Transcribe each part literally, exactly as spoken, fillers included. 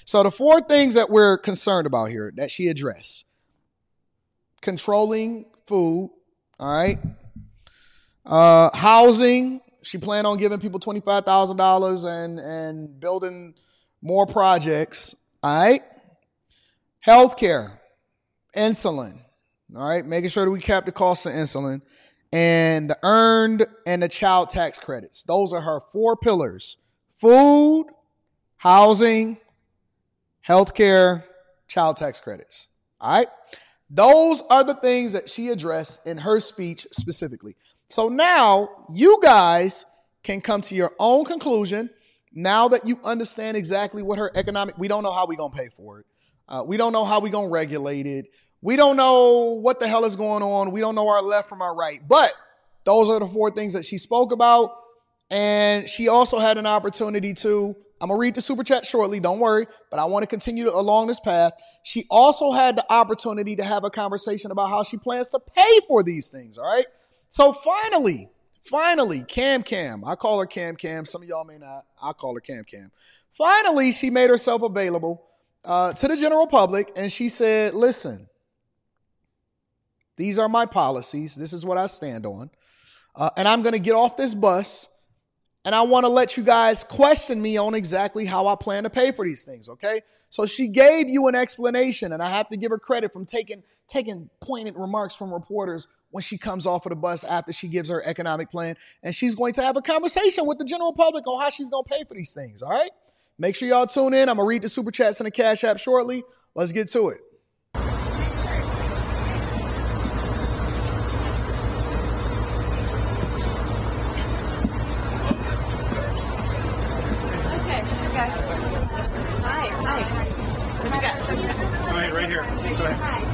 So the four things that we're concerned about here that she addressed: controlling food, all right, uh, housing. She planned on giving people twenty-five thousand dollars and, and building more projects, all right. Healthcare, insulin, all right, making sure that we cap the cost of insulin, and the earned and the child tax credits. Those are her four pillars: food, housing, healthcare, child tax credits. All right. Those are the things that she addressed in her speech specifically. So now you guys can come to your own conclusion now that you understand exactly what her economic, we don't know how we're going to pay for it. Uh, we don't know how we're going to regulate it. We don't know what the hell is going on. We don't know our left from our right. But those are the four things that she spoke about. And she also had an opportunity to, I'm going to read the super chat shortly, don't worry, but I want to continue along this path. She also had the opportunity to have a conversation about how she plans to pay for these things, all right? So finally, finally, Cam Cam, I call her Cam Cam, some of y'all may not, I call her Cam Cam. Finally, she made herself available uh, to the general public, and she said, listen, these are my policies. This is what I stand on. Uh, and I'm going to get off this bus, and I want to let you guys question me on exactly how I plan to pay for these things, okay? So she gave you an explanation, and I have to give her credit from taking, taking pointed remarks from reporters when she comes off of the bus after she gives her economic plan. And she's going to have a conversation with the general public on how she's going to pay for these things, all right? Make sure y'all tune in. I'm going to read the super chats and the Cash App shortly. Let's get to it. Hi, hi. What you got? All right, right here. Go ahead.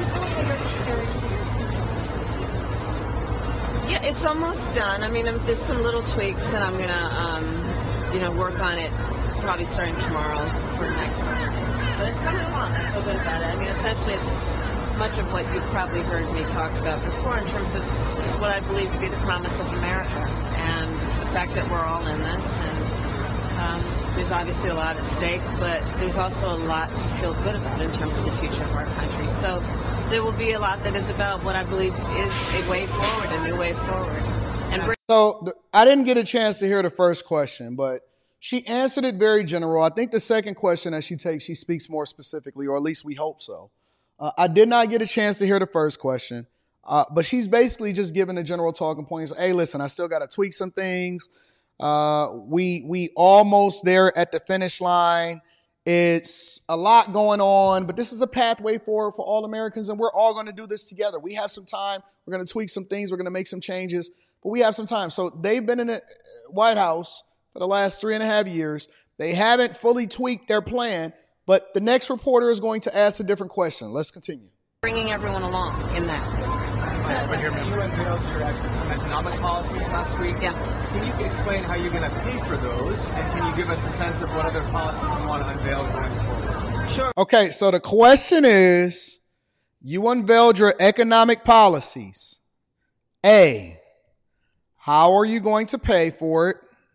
Yeah, it's almost done. I mean, there's some little tweaks, and I'm gonna, um, you know, work on it probably starting tomorrow for next month. But it's coming along. I feel good about it. I mean, essentially, it's much of what you've probably heard me talk about before in terms of just what I believe to be the promise of America and the fact that we're all in this. And um, there's obviously a lot at stake, but there's also a lot to feel good about in terms of the future of our country. So there will be a lot that is about what I believe is a way forward, a new way forward. And bring- so the, I didn't get a chance to hear the first question, but she answered it very general. I think the second question that she takes, she speaks more specifically, or at least we hope so. Uh, I did not get a chance to hear the first question, uh, but she's basically just giving the general talking points. Hey, listen, I still got to tweak some things. Uh, we we almost there at the finish line. It's a lot going on, but this is a pathway forward for all Americans, and we're all going to do this together. We have some time. We're going to tweak some things. We're going to make some changes, but we have some time. So they've been in the White House for the last three and a half years. They haven't fully tweaked their plan, but the next reporter is going to ask a different question. Let's continue. Bringing everyone along in that. Right here, you unveiled your some economic policies last week. Yeah. Can you explain how you're going to pay for those? And can you give us a sense of what other policies you want to unveil going forward? Sure. Okay, so the question is, you unveiled your economic policies. A, how are you going to pay for it?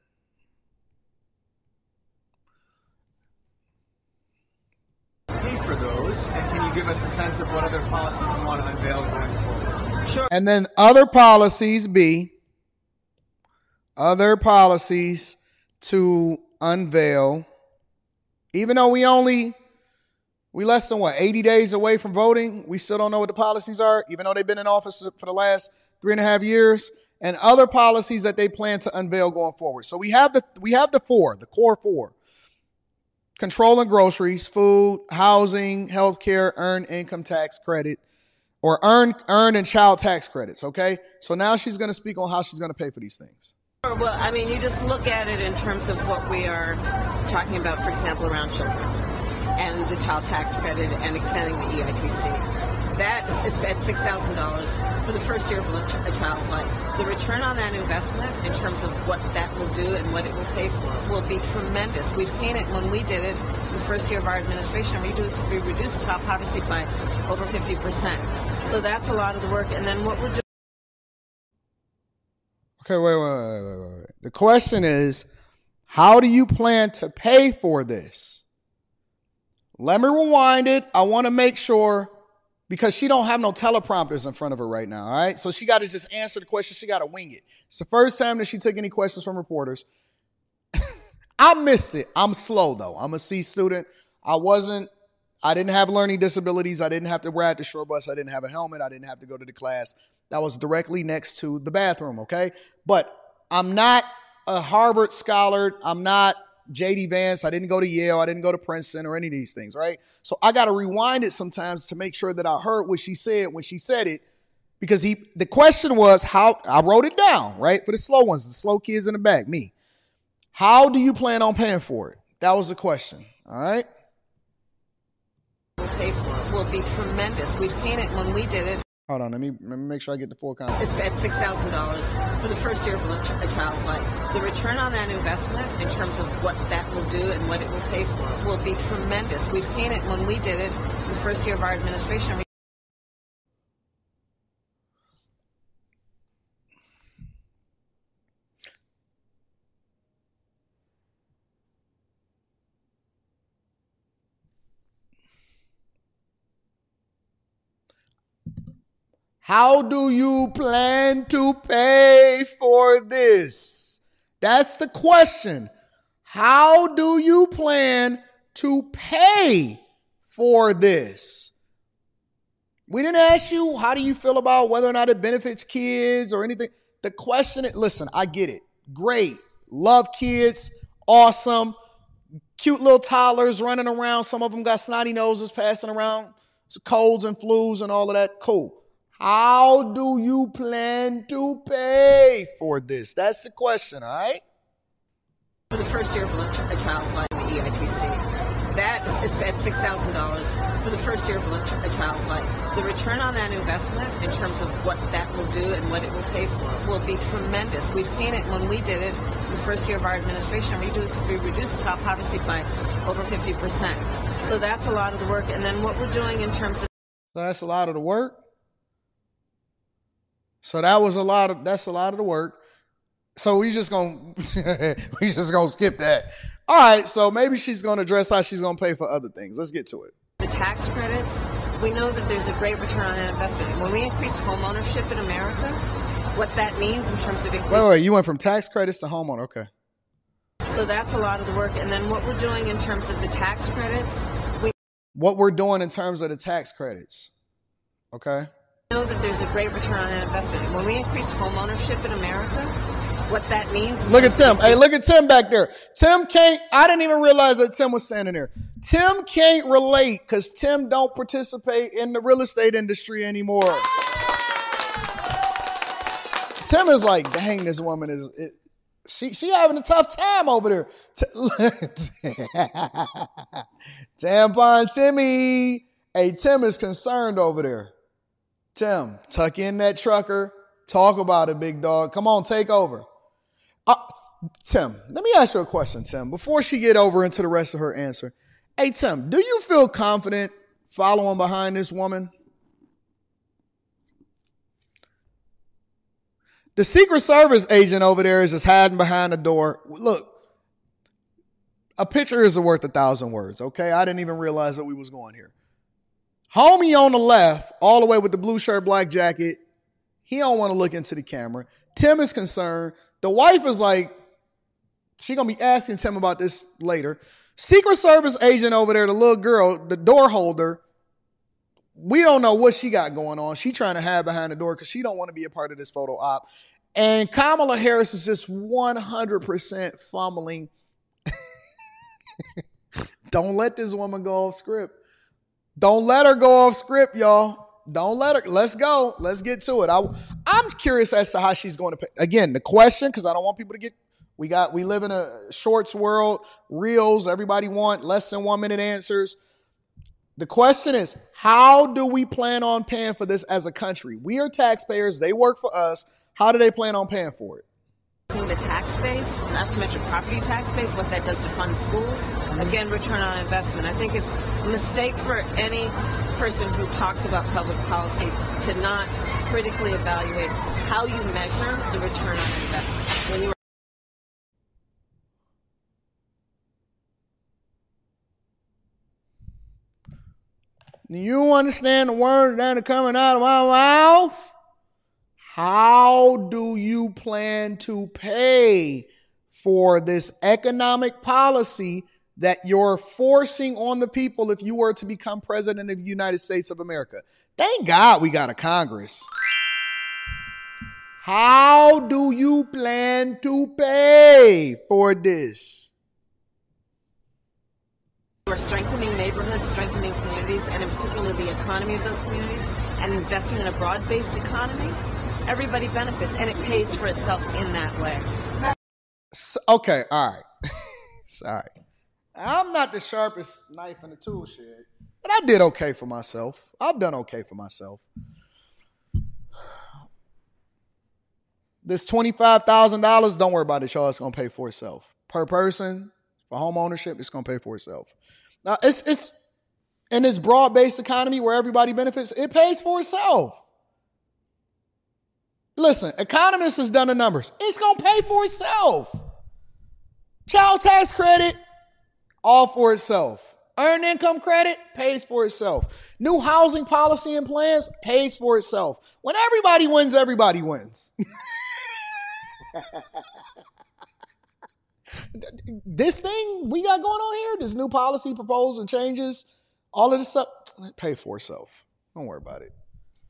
Pay for those, and can you give us a sense of what other policies you want to unveil going forward? Sure. And then other policies, B, other policies to unveil, even though we only, we less than what, eighty days away from voting, we still don't know what the policies are, even though they've been in office for the last three and a half years, and other policies that they plan to unveil going forward. So we have the, we have the four, the core four: controlling groceries, food, housing, healthcare, earned income tax credit, or earned, earned and child tax credits, okay? So now she's going to speak on how she's going to pay for these things. Well, I mean, you just look at it in terms of what we are talking about, for example, around children and the child tax credit and extending the E I T C. That is, it's at six thousand dollars for the first year of a child's life. The return on that investment in terms of what that will do and what it will pay for will be tremendous. We've seen it when we did it in the first year of our administration. We reduced, we reduced child poverty by over fifty percent. So that's a lot of the work. And then what we're doing. Okay, wait, wait, wait, wait, wait. The question is, how do you plan to pay for this? Let me rewind it. I want to make sure, because she don't have no teleprompters in front of her right now, all right? So she got to just answer the question. She got to wing it. It's the first time that she took any questions from reporters. I missed it. I'm slow, though. I'm a C student. I wasn't, I didn't have learning disabilities. I didn't have to ride the short bus. I didn't have a helmet. I didn't have to go to the class. That was directly next to the bathroom, okay? But I'm not a Harvard scholar. I'm not J D Vance. I didn't go to Yale. I didn't go to Princeton or any of these things, right? So I got to rewind it sometimes to make sure that I heard what she said when she said it, because he, the question was how, I wrote it down, right? For the slow ones, the slow kids in the back, me. How do you plan on paying for it? That was the question, all right? Will pay for it will be tremendous. We've seen it when we did it. Hold on, let me, let me make sure I get the full context. It's at six thousand dollars for the first year of a child's life. The return on that investment in terms of what that will do and what it will pay for will be tremendous. We've seen it when we did it the first year of our administration. How do you plan to pay for this? That's the question. How do you plan to pay for this? We didn't ask you, how do you feel about whether or not it benefits kids or anything? The question is, listen, I get it. Great. Love kids. Awesome. Cute little toddlers running around. Some of them got snotty noses passing around, colds and flus and all of that. Cool. How do you plan to pay for this? That's the question, all right? For the first year of a child's life, the E I T C, that is, it's at six thousand dollars for the first year of a child's life. The return on that investment in terms of what that will do and what it will pay for will be tremendous. We've seen it when we did it the first year of our administration. We reduced, we reduced child poverty by over fifty percent. So that's a lot of the work. And then what we're doing in terms of... So that's a lot of the work? So that was a lot of, that's a lot of the work. So we just gonna, we just gonna skip that. All right. So maybe she's going to address how she's going to pay for other things. Let's get to it. The tax credits, we know that there's a great return on that investment. When we increase home ownership in America, what that means in terms of increase. Wait, wait, you went from tax credits to homeowner. Okay. So that's a lot of the work. And then what we're doing in terms of the tax credits. We what we're doing in terms of the tax credits. Okay. know that there's a great return on that investment. When we increase home ownership in America, what that means. Look at Tim. Hey, look at Tim back there. Tim can't, I didn't even realize that Tim was standing there. Tim can't relate because Tim don't participate in the real estate industry anymore. Tim is like, dang, this woman is, it, she she having a tough time over there. Tampon Timmy. Hey, Tim is concerned over there. Tim, tuck in that trucker. Talk about it, big dog. Come on, take over. Uh, Tim, let me ask you a question, Tim, before she get over into the rest of her answer. Hey, Tim, do you feel confident following behind this woman? The Secret Service agent over there is just hiding behind the door. Look, a picture is worth a thousand words, okay? I didn't even realize that we was going here. Homie on the left, all the way with the blue shirt, black jacket, he don't want to look into the camera. Tim is concerned. The wife is like, she going to be asking Tim about this later. Secret Service agent over there, the little girl, the door holder, we don't know what she got going on. She trying to hide behind the door because she don't want to be a part of this photo op. And Kamala Harris is just one hundred percent fumbling. Don't let this woman go off script. Don't let her go off script, y'all. Don't let her. Let's go. Let's get to it. I, I'm curious as to how she's going to pay. Again, the question, because I don't want people to get, we got, we live in a shorts world, reels, everybody want less than one minute answers. The question is, how do we plan on paying for this as a country? We are taxpayers. They work for us. How do they plan on paying for it? The tax base, not to mention property tax base, what that does to fund schools. Again, return on investment. I think it's a mistake for any person who talks about public policy to not critically evaluate how you measure the return on investment. When you You understand the words that are coming out of my mouth? How do you plan to pay for this economic policy that you're forcing on the people if you were to become president of the United States of America? Thank God we got a Congress. How do you plan to pay for this? We're strengthening neighborhoods, strengthening communities, and in particular the economy of those communities, and investing in a broad-based economy. Everybody benefits, and it pays for itself in that way. So, okay, all right. Sorry. I'm not the sharpest knife in the tool shed, but I did okay for myself. I've done okay for myself. This twenty-five thousand dollars, don't worry about it, y'all. It's going to pay for itself. Per person, for home ownership, it's going to pay for itself. Now, it's it's in this broad-based economy where everybody benefits, it pays for itself. Listen, economists has done the numbers. It's going to pay for itself. Child tax credit, all for itself. Earned income credit pays for itself. New housing policy and plans pays for itself. When everybody wins, everybody wins. This thing we got going on here, this new policy proposals and changes, all of this stuff, pay for itself. Don't worry about it.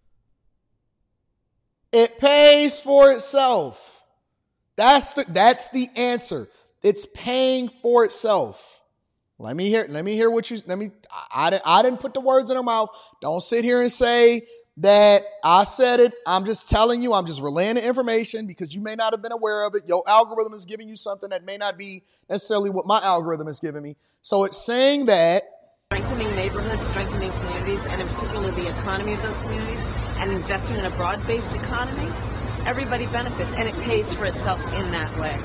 It pays for itself. That's the, that's the answer. It's paying for itself. Let me hear, let me hear what you, let me, I, I, I didn't put the words in her mouth. Don't sit here and say that I said it. I'm just telling you, I'm just relaying the information because you may not have been aware of it. Your algorithm is giving you something that may not be necessarily what my algorithm is giving me. So it's saying that Strengthening neighborhoods, strengthening communities, and in particular the economy of those communities, and investing in a broad-based economy, everybody benefits, and it pays for itself in that way.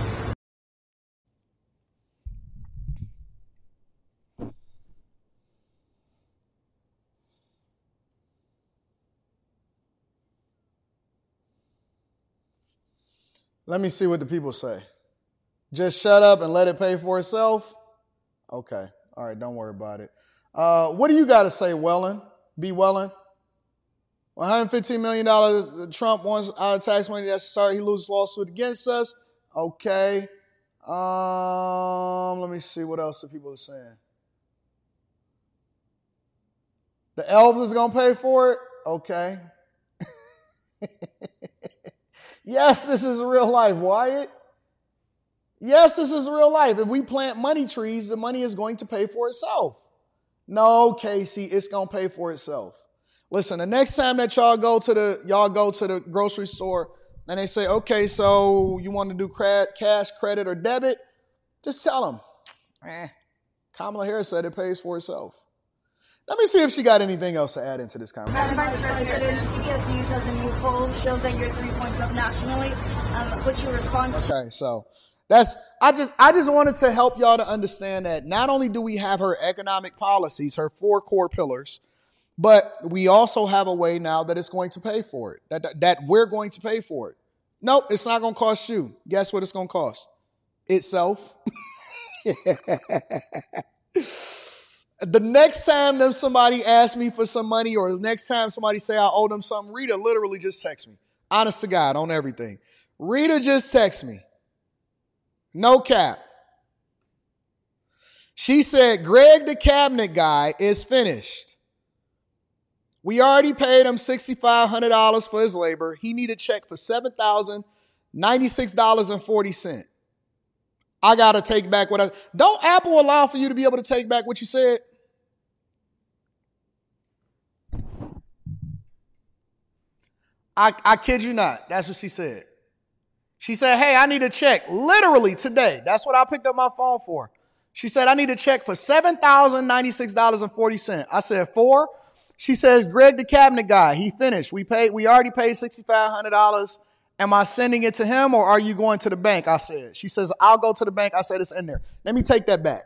Let me see what the people say. Just shut up and let it pay for itself? Okay. All right. Don't worry about it. Uh, what do you got to say, Wellen? B. Wellen? one hundred fifteen million dollars Trump wants out of tax money. That's the start. He loses lawsuit against us. Okay. Um, let me see what else the people are saying. The elves is going to pay for it? Okay. Yes, this is real life, Wyatt. Yes, this is real life. If we plant money trees, the money is going to pay for itself. No, Casey, it's going to pay for itself. Listen, the next time that y'all go to the y'all go to the grocery store and they say, okay, so you want to do cash, credit, or debit, just tell them, eh, Kamala Harris said it pays for itself. Let me see if she got anything else to add into this conversation. Madam Vice President, C B S News has a new poll shows that you're three points up nationally. Um, what's your response? Okay, so that's I just I just wanted to help y'all to understand that not only do we have her economic policies, her four core pillars, but we also have a way now that it's going to pay for it. That that, that we're going to pay for it. Nope, it's not going to cost you. Guess what it's going to cost? Itself. The next time them somebody asks me for some money or the next time somebody say I owe them something, Rita literally just text me. Honest to God, on everything. Rita just text me. No cap. She said, Greg the cabinet guy is finished. We already paid him six thousand five hundred dollars for his labor. He need a check for seven thousand ninety-six dollars and forty cents. I got to take back what I... Don't Apple allow for you to be able to take back what you said? I, I kid you not. That's what she said. She said, hey, I need a check literally today. That's what I picked up my phone for. She said, I need a check for seven thousand ninety-six dollars and forty cents. I said, four? She says, Greg, the cabinet guy, he finished. We paid. We already paid six thousand five hundred dollars. Am I sending it to him or are you going to the bank? I said. She says, I'll go to the bank. I said, it's in there. Let me take that back.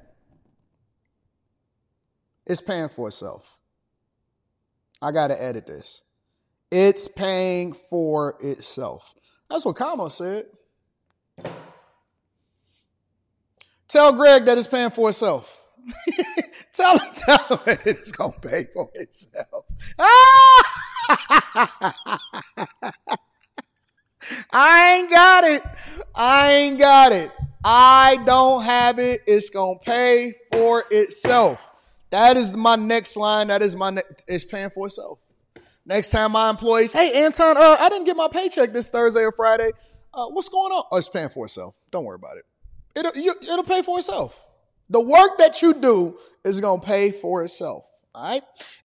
It's paying for itself. I got to edit this. It's paying for itself. That's what Kamala said. Tell Greg that it's paying for itself. tell them, tell them it's going to pay for itself. Ah! I ain't got it. I ain't got it. I don't have it. It's going to pay for itself. That is my next line. That is my next. It's paying for itself. Next time my employees, hey, Anton, uh, I didn't get my paycheck this Thursday or Friday. Uh, what's going on? Oh, it's paying for itself. Don't worry about it. It'll, you, it'll pay for itself. The work that you do is going to pay for itself. All right.